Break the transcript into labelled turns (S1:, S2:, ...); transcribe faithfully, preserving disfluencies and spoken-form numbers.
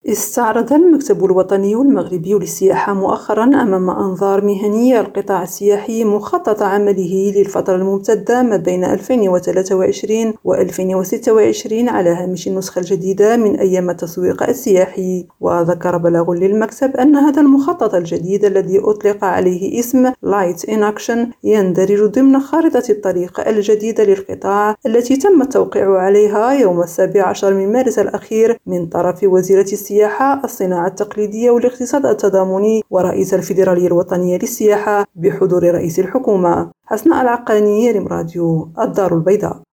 S1: استعرض المكتب الوطني المغربي للسياحة مؤخرا أمام أنظار مهنية القطاع السياحي مخطط عمله للفترة الممتدة ما بين ألفين وثلاثة وعشرين و ألفين وستة وعشرين على هامش النسخة الجديدة من أيام التسويق السياحي. وذكر بلاغ للمكتب أن هذا المخطط الجديد الذي أطلق عليه اسم Light in Action يندرج ضمن خارطة الطريق الجديدة للقطاع التي تم التوقيع عليها يوم السابع عشر من مارس الأخير من طرف وزيرة السياحة، الصناعة التقليدية والاقتصاد التضامني ورئيس الفيدرالية الوطنية للسياحة بحضور رئيس الحكومة. حسناء العقاني، ريم راديو، الدار البيضاء.